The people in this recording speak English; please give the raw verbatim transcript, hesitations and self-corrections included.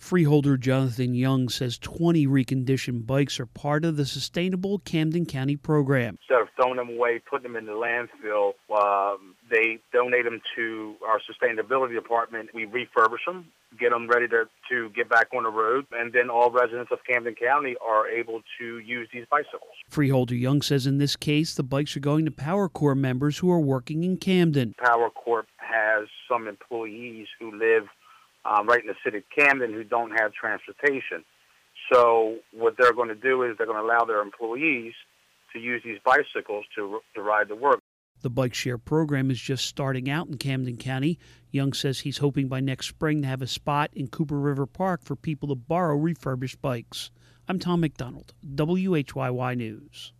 Freeholder Jonathan Young says twenty reconditioned bikes are part of the Sustainable Camden County program. Instead of throwing them away, putting them in the landfill, um, they donate them to our sustainability department. We refurbish them, get them ready to, to get back on the road, and then all residents of Camden County are able to use these bicycles. Freeholder Young says in this case, the bikes are going to PowerCorp members who are working in Camden. PowerCorp has some employees who live um, right in the city of Camden who don't have transportation. So what they're going to do is they're going to allow their employees to use these bicycles to, to ride to work. The bike share program is just starting out in Camden County. Young says he's hoping by next spring to have a spot in Cooper River Park for people to borrow refurbished bikes. I'm Tom McDonald, W H Y Y News.